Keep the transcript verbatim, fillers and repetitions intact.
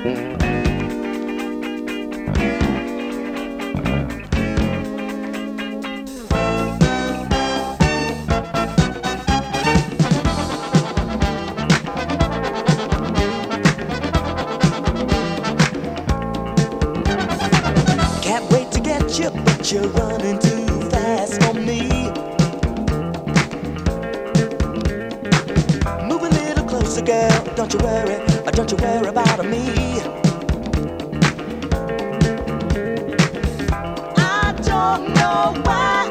Can't wait to get you, but you're running too fast for me. Move a little closer, girl. Don't you worry, don't you worry about me. I don't know why